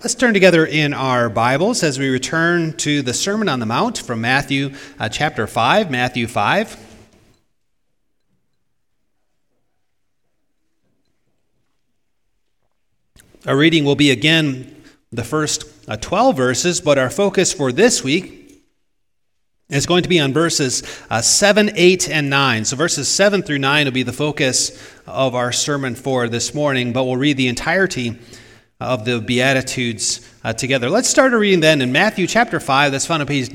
Let's turn together in our Bibles as we return to the Sermon on the Mount from Matthew chapter 5, Matthew 5. Our reading will be again the first 12 verses, but our focus for this week is going to be on verses 7, 8, and 9. So verses 7 through 9 will be the focus of our sermon for this morning, but we'll read the entirety of the Beatitudes together. Let's start our reading then in Matthew chapter 5. That's found on page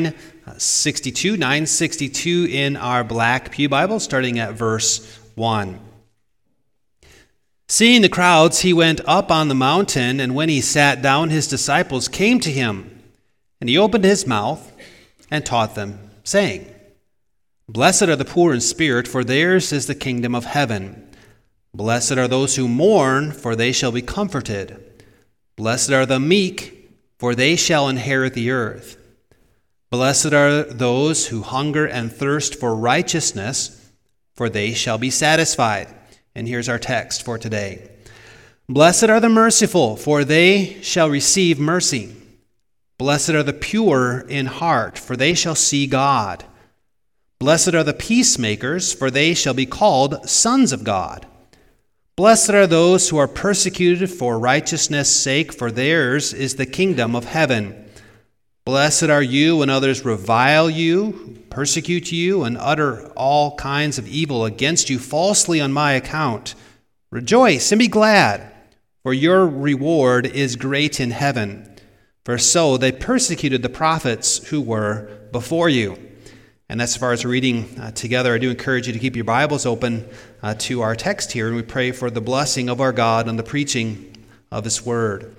962 in our black pew Bible, starting at verse 1. Seeing the crowds, he went up on the mountain, and when he sat down, his disciples came to him, and he opened his mouth and taught them, saying, Blessed are the poor in spirit, for theirs is the kingdom of heaven. Blessed are those who mourn, for they shall be comforted. Blessed are the meek, for they shall inherit the earth. Blessed are those who hunger and thirst for righteousness, for they shall be satisfied. And here's our text for today. Blessed are the merciful, for they shall receive mercy. Blessed are the pure in heart, for they shall see God. Blessed are the peacemakers, for they shall be called sons of God. Blessed are those who are persecuted for righteousness' sake, for theirs is the kingdom of heaven. Blessed are you when others revile you, persecute you, and utter all kinds of evil against you falsely on my account. Rejoice and be glad, for your reward is great in heaven. For so they persecuted the prophets who were before you. And that's as far as reading together. I do encourage you to keep your Bibles open to our text here, and we pray for the blessing of our God and the preaching of His Word.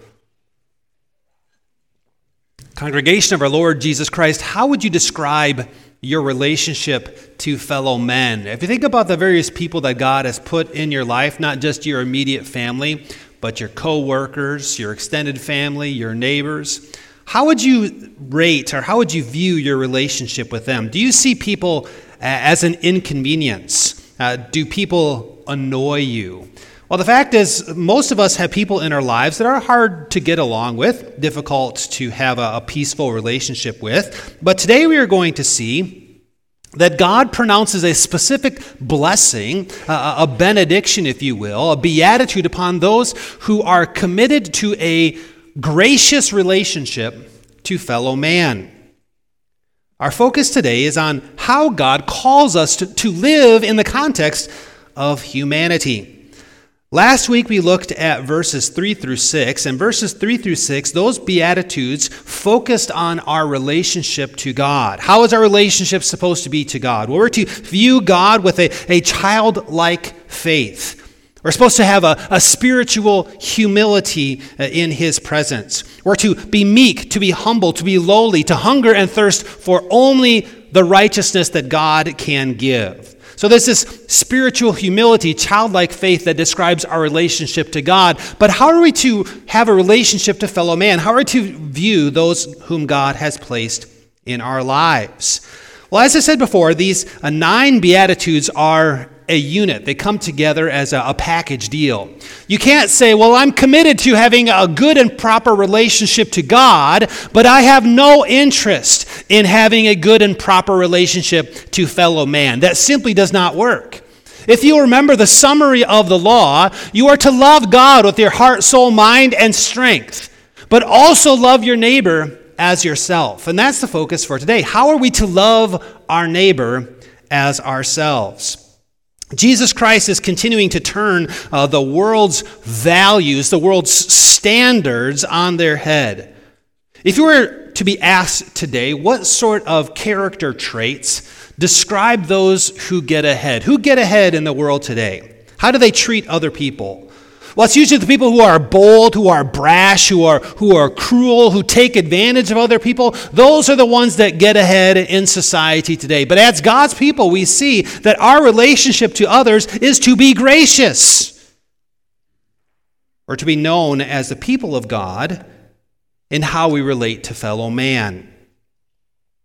Congregation of our Lord Jesus Christ, how would you describe your relationship to fellow men? If you think about the various people that God has put in your life, not just your immediate family, but your co-workers, your extended family, your neighbors, how would you rate or how would you view your relationship with them? Do you see people as an inconvenience? Do people annoy you? Well, the fact is, most of us have people in our lives that are hard to get along with, difficult to have a peaceful relationship with. But today we are going to see that God pronounces a specific blessing, a benediction, if you will, a beatitude upon those who are committed to a gracious relationship to fellow man. Our focus today is on how God calls us to live in the context of humanity. Last week we looked at verses 3 through 6, and verses 3 through 6, those Beatitudes focused on our relationship to God. How is our relationship supposed to be to God? Well, we're to view God with a childlike faith. We're supposed to have a spiritual humility in His presence. We're to be meek, to be humble, to be lowly, to hunger and thirst for only the righteousness that God can give. So there's this spiritual humility, childlike faith that describes our relationship to God. But how are we to have a relationship to fellow man? How are we to view those whom God has placed in our lives? Well, as I said before, these 9 Beatitudes are a unit. They come together as a package deal. You can't say, well, I'm committed to having a good and proper relationship to God, but I have no interest in having a good and proper relationship to fellow man. That simply does not work. If you remember the summary of the law, you are to love God with your heart, soul, mind, and strength, but also love your neighbor as yourself. And that's the focus for today. How are we to love our neighbor as ourselves? Jesus Christ is continuing to turn the world's values, the world's standards on their head. If you were to be asked today, what sort of character traits describe those who get ahead? Who get ahead in the world today? How do they treat other people? Well, it's usually the people who are bold, who are brash, who are cruel, who take advantage of other people. Those are the ones that get ahead in society today. But as God's people, we see that our relationship to others is to be gracious, or to be known as the people of God in how we relate to fellow man.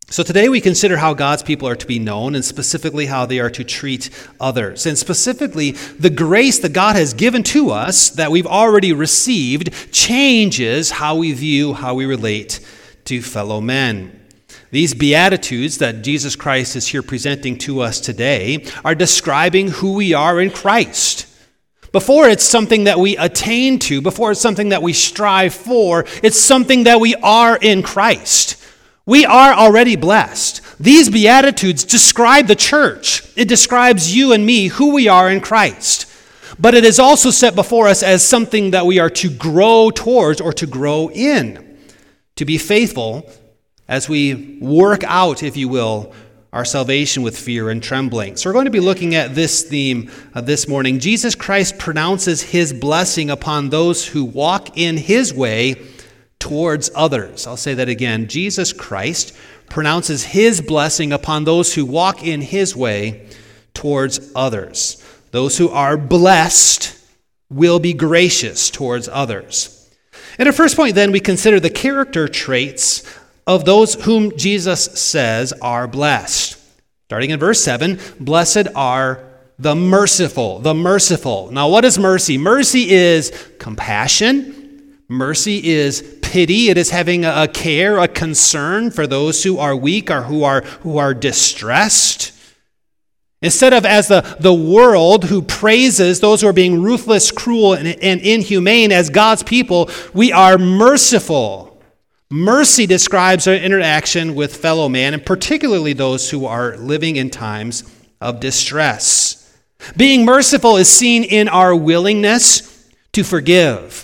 So today we consider how God's people are to be known, and specifically how they are to treat others. And specifically, the grace that God has given to us that we've already received changes how we view, how we relate to fellow men. These Beatitudes that Jesus Christ is here presenting to us today are describing who we are in Christ. Before it's something that we attain to, before it's something that we strive for, it's something that we are in Christ. We are already blessed. These Beatitudes describe the church. It describes you and me, who we are in Christ. But it is also set before us as something that we are to grow towards or to grow in, to be faithful as we work out, if you will, our salvation with fear and trembling. So we're going to be looking at this theme this morning. Jesus Christ pronounces his blessing upon those who walk in his way towards others. I'll say that again. Jesus Christ pronounces his blessing upon those who walk in his way towards others. Those who are blessed will be gracious towards others. And our first point then, we consider the character traits of those whom Jesus says are blessed. Starting in verse 7, blessed are the merciful. The merciful. Now what is mercy? Mercy is compassion. Mercy is pity. It is having a care, a concern for those who are weak or who are distressed. Instead of as the world who praises those who are being ruthless, cruel, and inhumane, as God's people, we are merciful. Mercy describes our interaction with fellow man, and particularly those who are living in times of distress. Being merciful is seen in our willingness to forgive,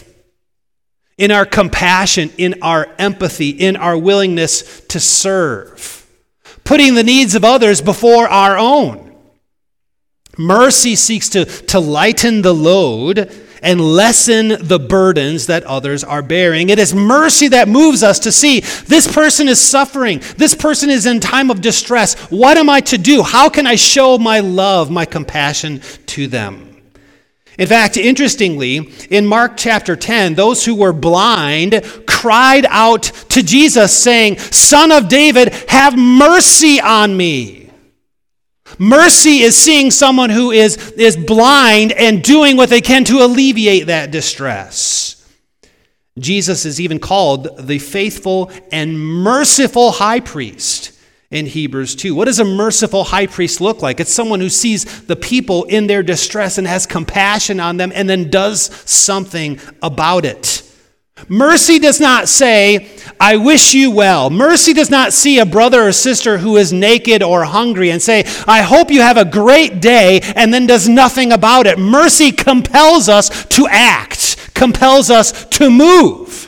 in our compassion, in our empathy, in our willingness to serve, putting the needs of others before our own. Mercy seeks to lighten the load and lessen the burdens that others are bearing. It is mercy that moves us to see this person is suffering. This person is in time of distress. What am I to do? How can I show my love, my compassion to them? In fact, interestingly, in Mark chapter 10, those who were blind cried out to Jesus saying, "Son of David, have mercy on me." Mercy is seeing someone who is blind and doing what they can to alleviate that distress. Jesus is even called the faithful and merciful high priest in Hebrews 2. What does a merciful high priest look like? It's someone who sees the people in their distress and has compassion on them and then does something about it. Mercy does not say, "I wish you well." Mercy does not see a brother or sister who is naked or hungry and say, "I hope you have a great day," and then does nothing about it. Mercy compels us to act, compels us to move.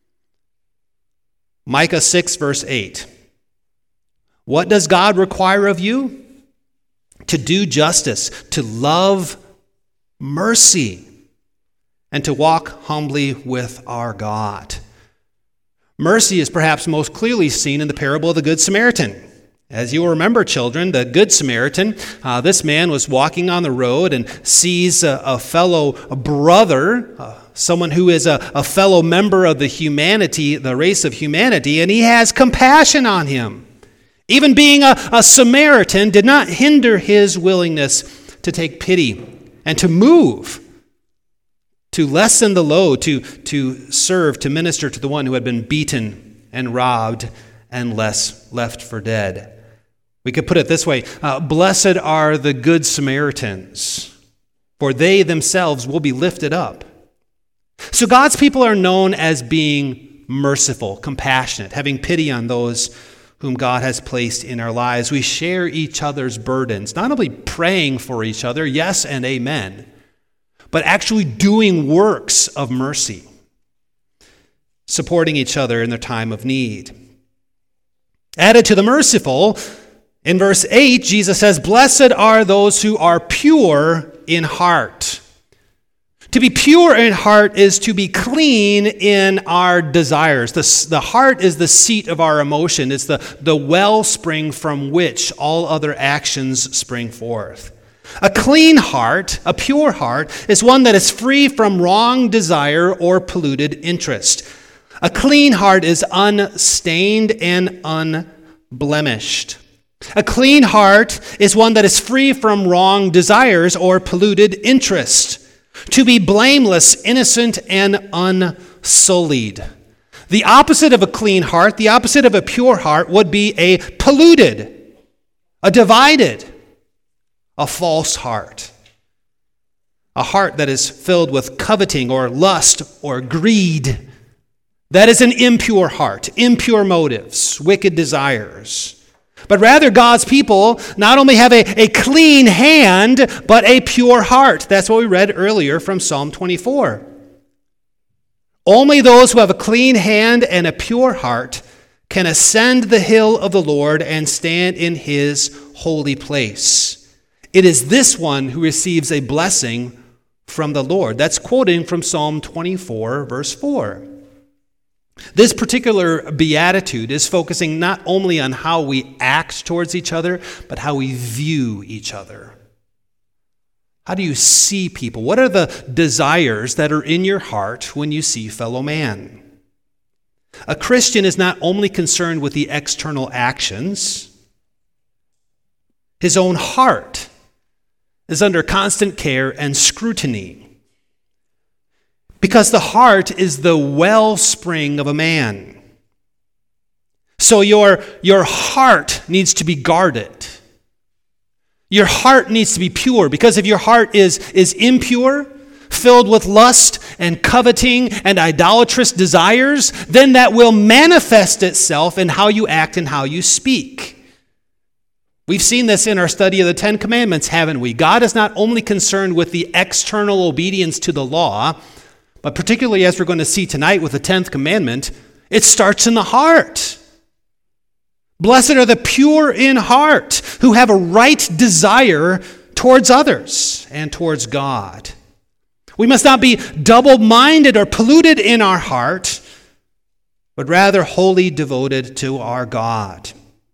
Micah 6, verse 8. What does God require of you? To do justice, to love mercy, and to walk humbly with our God. Mercy is perhaps most clearly seen in the parable of the Good Samaritan. As you will remember, children, the Good Samaritan, this man was walking on the road and sees a fellow brother, someone who is a fellow member of the race of humanity, and he has compassion on him. Even being a Samaritan did not hinder his willingness to take pity and to move, to lessen the load, to serve, to minister to the one who had been beaten and robbed and left for dead. We could put it this way, blessed are the good Samaritans, for they themselves will be lifted up. So God's people are known as being merciful, compassionate, having pity on those whom God has placed in our lives. We share each other's burdens, not only praying for each other, yes and amen, but actually doing works of mercy, supporting each other in their time of need. Added to the merciful, in verse 8, Jesus says, "Blessed are those who are pure in heart." To be pure in heart is to be clean in our desires. The heart is the seat of our emotion. It's the wellspring from which all other actions spring forth. A clean heart, a pure heart, is one that is free from wrong desire or polluted interest. A clean heart is unstained and unblemished. A clean heart is one that is free from wrong desires or polluted interest. To be blameless, innocent, and unsullied. The opposite of a clean heart, the opposite of a pure heart would be a polluted, a divided, a false heart. A heart that is filled with coveting or lust or greed. That is an impure heart, impure motives, wicked desires. But rather, God's people not only have a clean hand, but a pure heart. That's what we read earlier from Psalm 24. Only those who have a clean hand and a pure heart can ascend the hill of the Lord and stand in his holy place. It is this one who receives a blessing from the Lord. That's quoting from Psalm 24, verse 4. This particular beatitude is focusing not only on how we act towards each other, but how we view each other. How do you see people? What are the desires that are in your heart when you see fellow man? A Christian is not only concerned with the external actions, his own heart is under constant care and scrutiny. Because the heart is the wellspring of a man. So your heart needs to be guarded. Your heart needs to be pure, because if your heart is impure, filled with lust and coveting and idolatrous desires, then that will manifest itself in how you act and how you speak. We've seen this in our study of the Ten Commandments, haven't we? God is not only concerned with the external obedience to the law, but particularly as we're going to see tonight with the 10th commandment, it starts in the heart. Blessed are the pure in heart, who have a right desire towards others and towards God. We must not be double-minded or polluted in our heart, but rather wholly devoted to our God.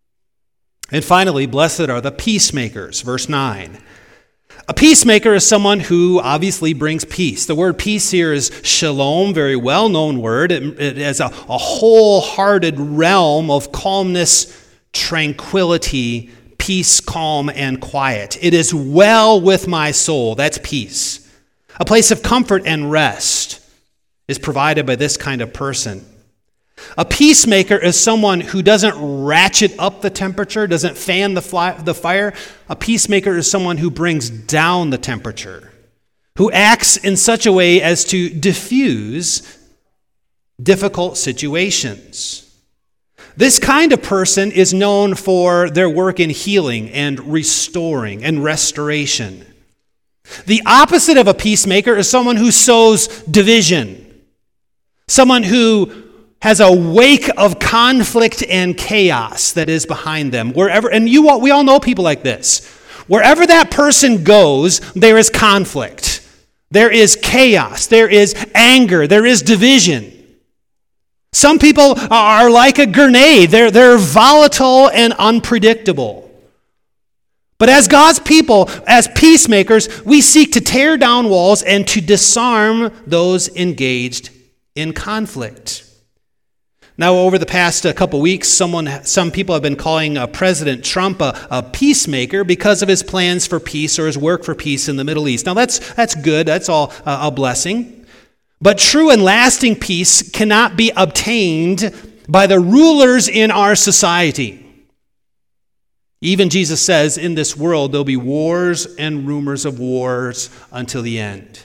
And finally, blessed are the peacemakers, verse 9. A peacemaker is someone who obviously brings peace. The word peace here is shalom, very well-known word. It has a wholehearted realm of calmness, tranquility, peace, calm, and quiet. It is well with my soul. That's peace. A place of comfort and rest is provided by this kind of person. A peacemaker is someone who doesn't ratchet up the temperature, doesn't fan the fire. A peacemaker is someone who brings down the temperature, who acts in such a way as to diffuse difficult situations. This kind of person is known for their work in healing and restoring and restoration. The opposite of a peacemaker is someone who sows division, someone who has a wake of conflict and chaos that is behind them. We all know people like this. Wherever that person goes, there is conflict. There is chaos. There is anger. There is division. Some people are like a grenade. They're volatile and unpredictable. But as God's people, as peacemakers, we seek to tear down walls and to disarm those engaged in conflict. Now, over the past couple weeks, some people have been calling President Trump a peacemaker because of his plans for peace or his work for peace in the Middle East. Now, that's good. That's all a blessing. But true and lasting peace cannot be obtained by the rulers in our society. Even Jesus says, in this world, there'll be wars and rumors of wars until the end.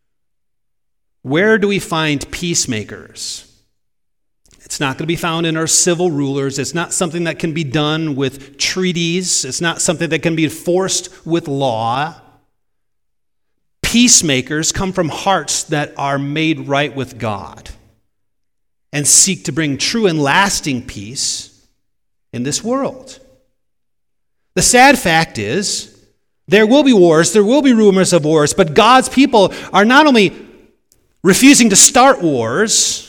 Where do we find peacemakers? It's not going to be found in our civil rulers. It's not something that can be done with treaties. It's not something that can be enforced with law. Peacemakers come from hearts that are made right with God and seek to bring true and lasting peace in this world. The sad fact is, there will be wars, there will be rumors of wars, but God's people are not only refusing to start wars,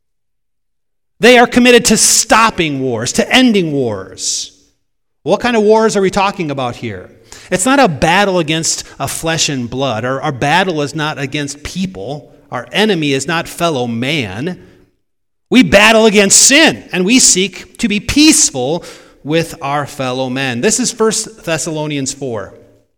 they are committed to stopping wars, to ending wars. What kind of wars are we talking about here? It's not a battle against flesh and blood. Our battle is not against people. Our enemy is not fellow man. We battle against sin, and we seek to be peaceful with our fellow men. This is 1 Thessalonians 4.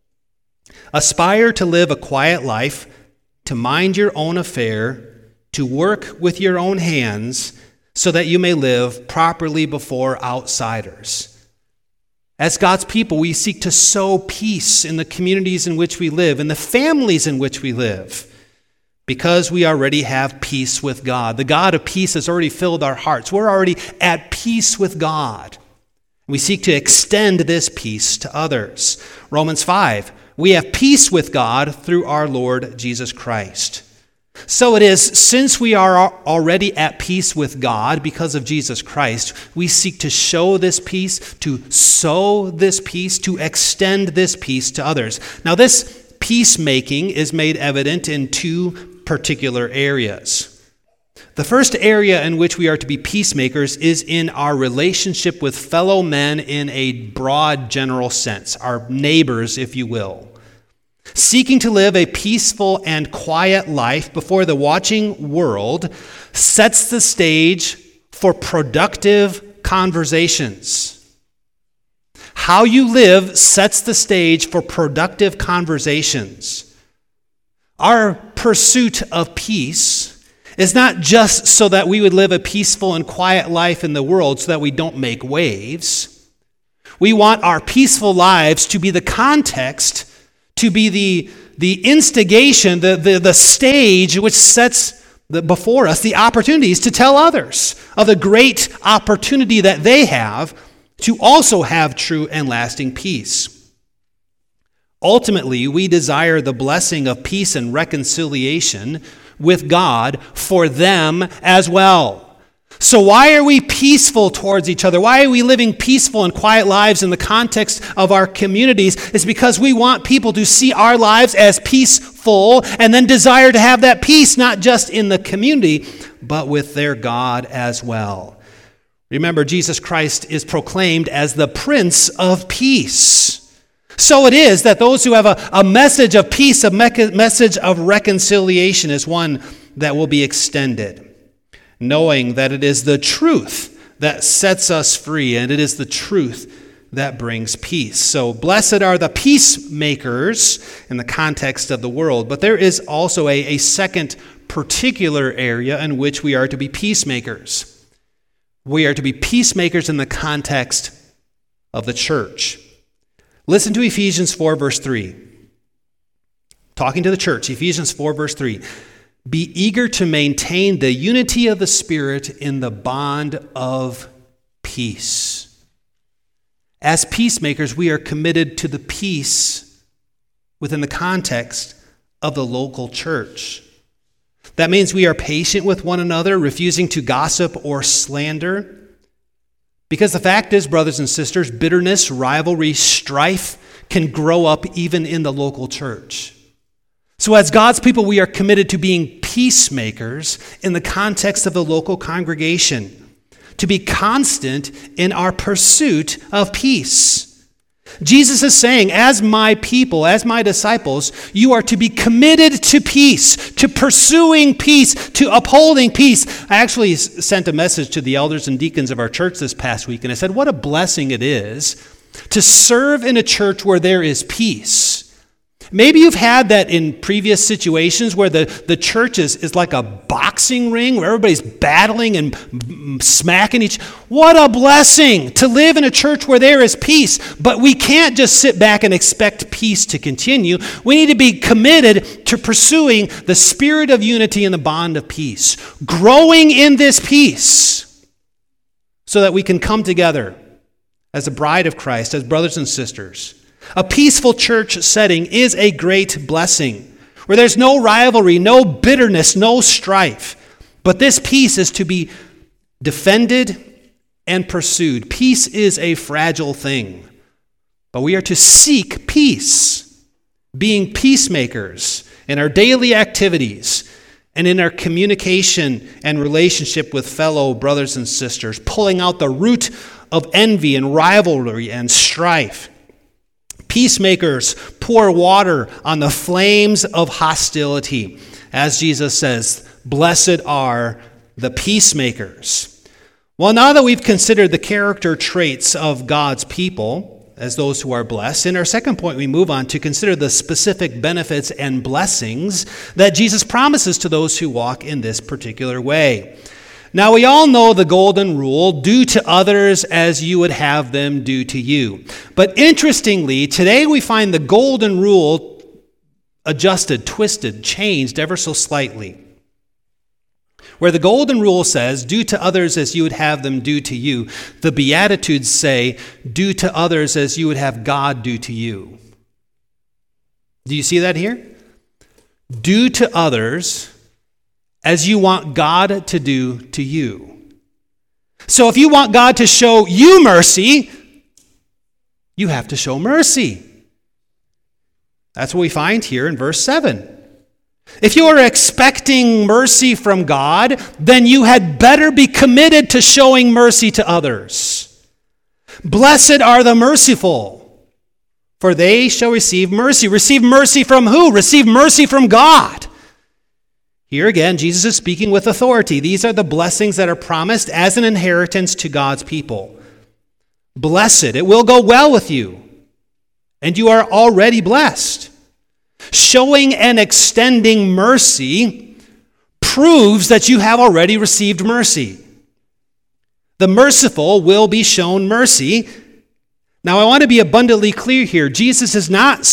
Aspire to live a quiet life, to mind your own affair, to work with your own hands, so that you may live properly before outsiders. As God's people, we seek to sow peace in the communities in which we live, in the families in which we live, because we already have peace with God. The God of peace has already filled our hearts. We're already at peace with God. We seek to extend this peace to others. Romans 5, we have peace with God through our Lord Jesus Christ. So it is, since we are already at peace with God because of Jesus Christ, we seek to show this peace, to sow this peace, to extend this peace to others. Now, this peacemaking is made evident in two particular areas. The first area in which we are to be peacemakers is in our relationship with fellow men in a broad general sense, our neighbors, if you will. Seeking to live a peaceful and quiet life before the watching world sets the stage for productive conversations. How you live sets the stage for productive conversations. Our pursuit of peace is not just so that we would live a peaceful and quiet life in the world so that we don't make waves. We want our peaceful lives to be the context, to be the instigation, the stage which sets before us the opportunities to tell others of the great opportunity that they have to also have true and lasting peace. Ultimately, we desire the blessing of peace and reconciliation with God for them as well. So why are we peaceful towards each other? Why are we living peaceful and quiet lives in the context of our communities? It's because we want people to see our lives as peaceful and then desire to have that peace not just in the community, but with their God as well. Remember, Jesus Christ is proclaimed as the Prince of Peace. So it is that those who have a message of peace, a message of reconciliation is one that will be extended, knowing that it is the truth that sets us free, and it is the truth that brings peace. So blessed are the peacemakers in the context of the world. But there is also a second particular area in which we are to be peacemakers. We are to be peacemakers in the context of the church. Listen to Ephesians 4, verse 3. Talking to the church, Ephesians 4, verse 3. Be eager to maintain the unity of the Spirit in the bond of peace. As peacemakers, we are committed to the peace within the context of the local church. That means we are patient with one another, refusing to gossip or slander. Because the fact is, brothers and sisters, bitterness, rivalry, strife can grow up even in the local church. So as God's people, we are committed to being peacemakers in the context of the local congregation, to be constant in our pursuit of peace. Jesus is saying, as my people, as my disciples, you are to be committed to peace, to pursuing peace, to upholding peace. I actually sent a message to the elders and deacons of our church this past week, and I said, what a blessing it is to serve in a church where there is peace. Maybe you've had that in previous situations where the church is like a boxing ring where everybody's battling and smacking each. What a blessing to live in a church where there is peace. But we can't just sit back and expect peace to continue. We need to be committed to pursuing the spirit of unity and the bond of peace, growing in this peace so that we can come together as a bride of Christ, as brothers and sisters. A peaceful church setting is a great blessing, where there's no rivalry, no bitterness, no strife. But this peace is to be defended and pursued. Peace is a fragile thing, but we are to seek peace, being peacemakers in our daily activities and in our communication and relationship with fellow brothers and sisters, pulling out the root of envy and rivalry and strife. Peacemakers pour water on the flames of hostility. As Jesus says, blessed are the peacemakers. Well, now that we've considered the character traits of God's people as those who are blessed, in our second point we move on to consider the specific benefits and blessings that Jesus promises to those who walk in this particular way. Now, we all know the golden rule, do to others as you would have them do to you. But interestingly, today we find the golden rule adjusted, twisted, changed ever so slightly. Where the golden rule says, do to others as you would have them do to you, the Beatitudes say, do to others as you would have God do to you. Do you see that here? Do to others as you want God to do to you. So if you want God to show you mercy, you have to show mercy. That's what we find here in verse 7. If you are expecting mercy from God, then you had better be committed to showing mercy to others. Blessed are the merciful, for they shall receive mercy. Receive mercy from who? Receive mercy from God. Here again, Jesus is speaking with authority. These are the blessings that are promised as an inheritance to God's people. Blessed, it will go well with you, and you are already blessed. Showing and extending mercy proves that you have already received mercy. The merciful will be shown mercy. Now, I want to be abundantly clear here. Jesus is not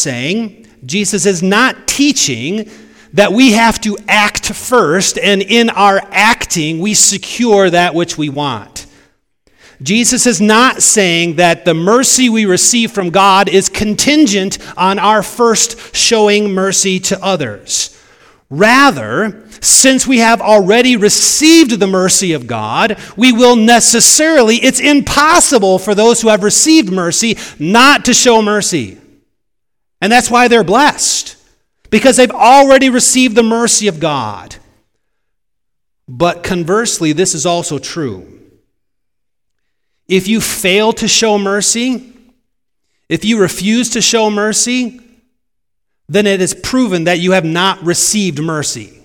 teaching that we have to act first, and in our acting, we secure that which we want. Jesus is not saying that the mercy we receive from God is contingent on our first showing mercy to others. Rather, since we have already received the mercy of God, we will necessarily, it's impossible for those who have received mercy not to show mercy. And that's why they're blessed, because they've already received the mercy of God. But conversely, this is also true. If you fail to show mercy, if you refuse to show mercy, then it is proven that you have not received mercy.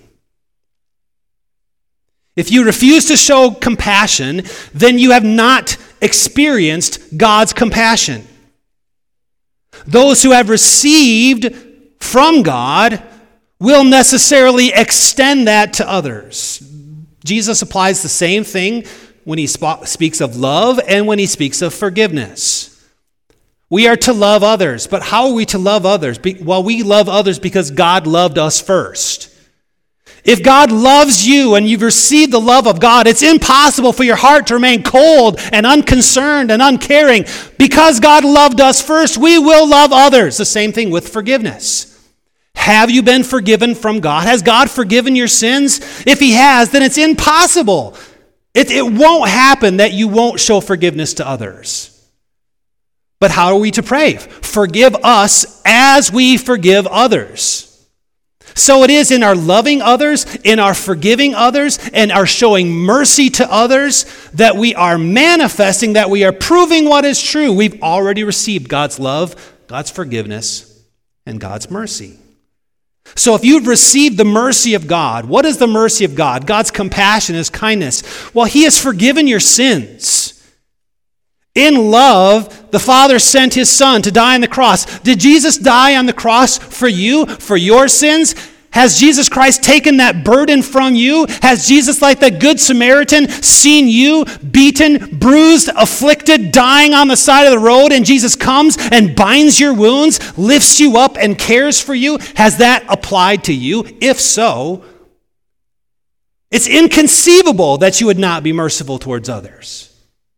If you refuse to show compassion, then you have not experienced God's compassion. Those who have received from God will necessarily extend that to others. Jesus applies the same thing when he speaks of love and when he speaks of forgiveness. We are to love others, but how are we to love others? Well, we love others because God loved us first. If God loves you and you've received the love of God, it's impossible for your heart to remain cold and unconcerned and uncaring. Because God loved us first, we will love others. The same thing with forgiveness. Have you been forgiven from God? Has God forgiven your sins? If he has, then it's impossible. It won't happen that you won't show forgiveness to others. But how are we to pray? Forgive us as we forgive others. So it is in our loving others, in our forgiving others, and our showing mercy to others that we are manifesting, that we are proving what is true. We've already received God's love, God's forgiveness, and God's mercy. So if you've received the mercy of God, what is the mercy of God? God's compassion, his kindness. Well, he has forgiven your sins. In love, the Father sent his Son to die on the cross. Did Jesus die on the cross for you, for your sins? Has Jesus Christ taken that burden from you? Has Jesus, like the Good Samaritan, seen you beaten, bruised, afflicted, dying on the side of the road, and Jesus comes and binds your wounds, lifts you up, and cares for you? Has that applied to you? If so, it's inconceivable that you would not be merciful towards others.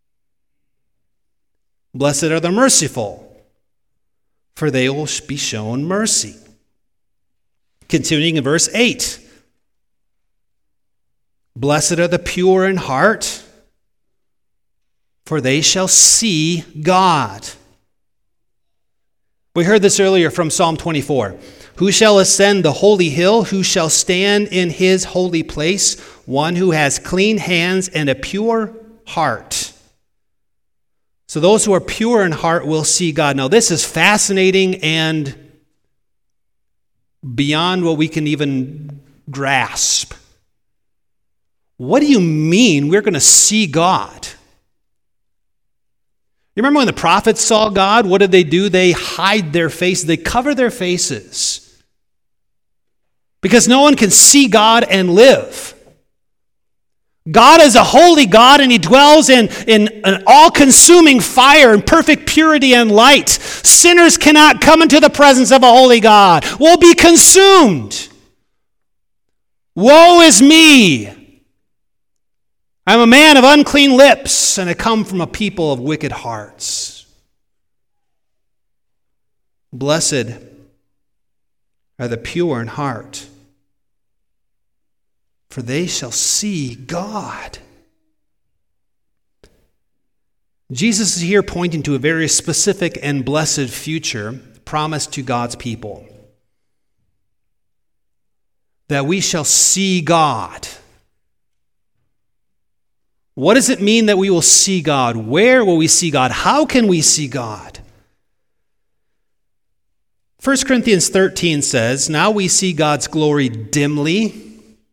Blessed are the merciful, for they will be shown mercy. Continuing in verse 8. Blessed are the pure in heart, for they shall see God. We heard this earlier from Psalm 24. Who shall ascend the holy hill? Who shall stand in his holy place? One who has clean hands and a pure heart. So those who are pure in heart will see God. Now this is fascinating and beyond what we can even grasp. What do you mean we're going to see God? You remember when the prophets saw God? What did they do? They hide their faces. They cover their faces. Because no one can see God and live. God is a holy God, and he dwells in an all-consuming fire and perfect purity and light. Sinners cannot come into the presence of a holy God. Will be consumed. Woe is me! I'm a man of unclean lips, and I come from a people of wicked hearts. Blessed are the pure in heart, for they shall see God. Jesus is here pointing to a very specific and blessed future promised to God's people. That we shall see God. What does it mean that we will see God? Where will we see God? How can we see God? 1 Corinthians 13 says, now we see God's glory dimly,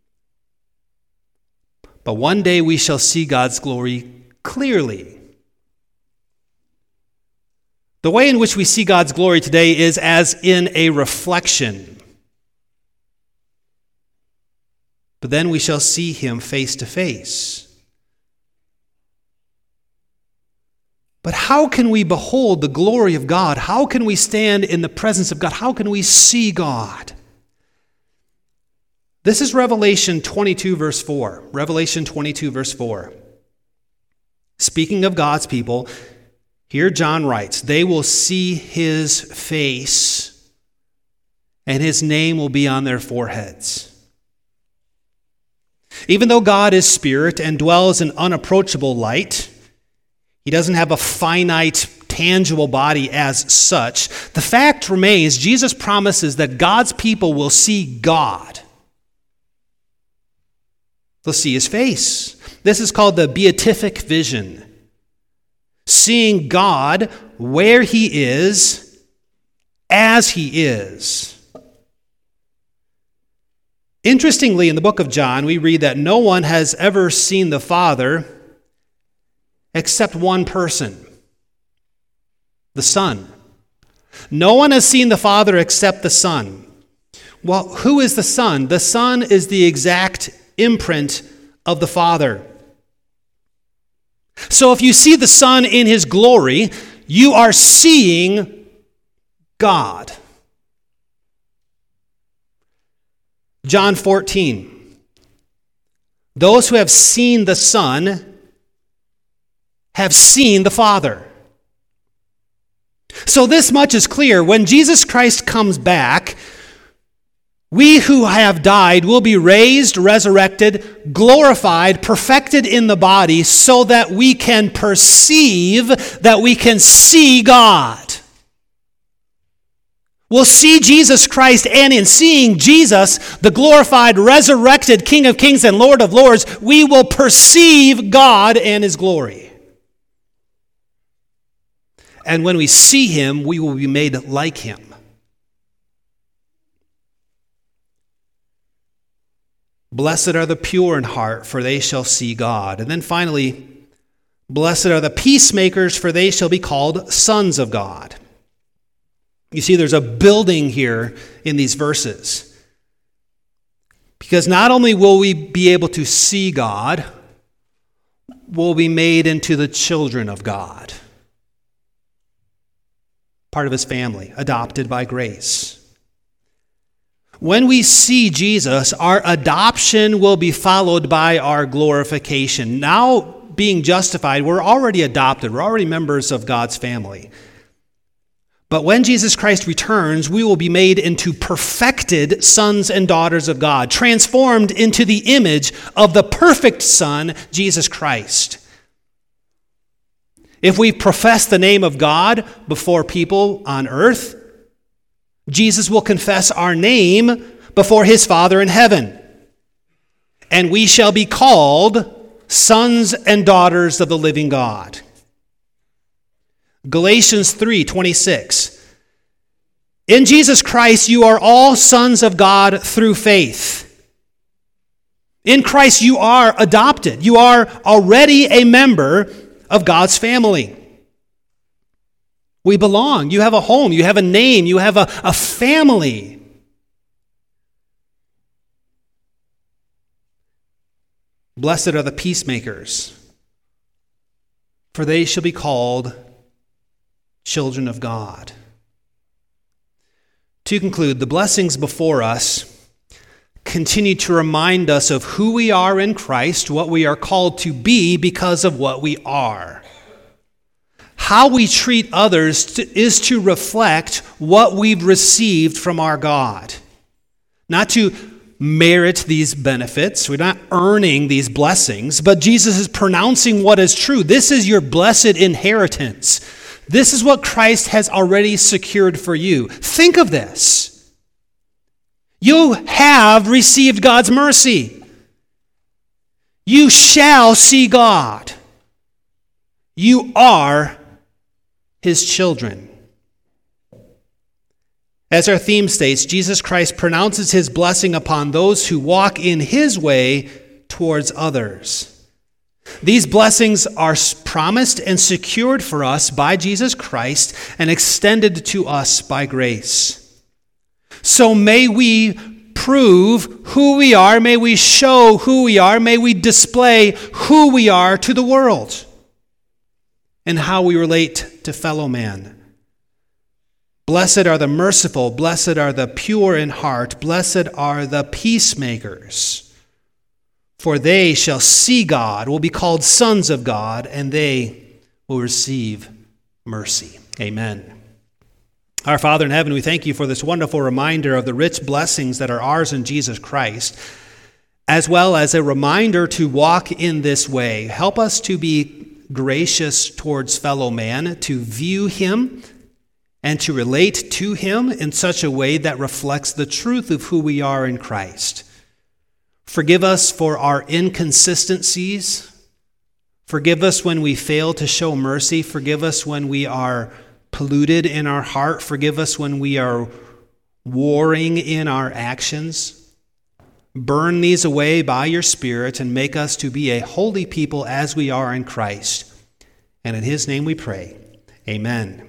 but one day we shall see God's glory clearly. The way in which we see God's glory today is as in a reflection. But then we shall see him face to face. But how can we behold the glory of God? How can we stand in the presence of God? How can we see God? This is Revelation 22, verse 4. Revelation 22, verse 4. Speaking of God's people, here John writes, they will see his face, and his name will be on their foreheads. Even though God is spirit and dwells in unapproachable light, he doesn't have a finite, tangible body as such. The fact remains, Jesus promises that God's people will see God. They'll see his face. This is called the beatific vision. Seeing God where he is, as he is. Interestingly, in the book of John, we read that no one has ever seen the Father except one person, the Son. No one has seen the Father except the Son. Well, who is the Son? The Son is the exact imprint of the Father. So if you see the Son in his glory, you are seeing God. John 14. Those who have seen the Son have seen the Father. So this much is clear. When Jesus Christ comes back, we who have died will be raised, resurrected, glorified, perfected in the body so that we can perceive, that we can see God. We'll see Jesus Christ, and in seeing Jesus, the glorified, resurrected King of Kings and Lord of Lords, we will perceive God and his glory. And when we see him, we will be made like him. Blessed are the pure in heart, for they shall see God. And then finally, blessed are the peacemakers, for they shall be called sons of God. You see, there's a building here in these verses. Because not only will we be able to see God, we'll be made into the children of God. Part of his family, adopted by grace. When we see Jesus, our adoption will be followed by our glorification. Now, being justified, we're already adopted. We're already members of God's family. But when Jesus Christ returns, we will be made into perfected sons and daughters of God, transformed into the image of the perfect Son, Jesus Christ. If we profess the name of God before people on earth, Jesus will confess our name before his Father in heaven. And we shall be called sons and daughters of the living God. Galatians 3:26. In Jesus Christ you are all sons of God through faith. In Christ you are adopted. You are already a member of God's family. We belong. You have a home. You have a name. You have a family. Blessed are the peacemakers, for they shall be called children of God. To conclude, the blessings before us continue to remind us of who we are in Christ, what we are called to be because of what we are. How we treat others is to reflect what we've received from our God. Not to merit these benefits. We're not earning these blessings, but Jesus is pronouncing what is true. This is your blessed inheritance. This is what Christ has already secured for you. Think of this. You have received God's mercy. You shall see God. You are His children. As our theme states, Jesus Christ pronounces His blessing upon those who walk in His way towards others. These blessings are promised and secured for us by Jesus Christ and extended to us by grace. So may we prove who we are, may we show who we are, may we display who we are to the world and how we relate to fellow man. Blessed are the merciful, blessed are the pure in heart, blessed are the peacemakers, for they shall see God, will be called sons of God, and they will receive mercy. Amen. Our Father in heaven, we thank you for this wonderful reminder of the rich blessings that are ours in Jesus Christ, as well as a reminder to walk in this way. Help us to be gracious towards fellow man, to view him and to relate to him in such a way that reflects the truth of who we are in Christ. Forgive us for our inconsistencies. Forgive us when we fail to show mercy. Forgive us when we are polluted in our heart. Forgive us when we are warring in our actions. Burn these away by your Spirit and make us to be a holy people as we are in Christ. And in His name we pray. Amen.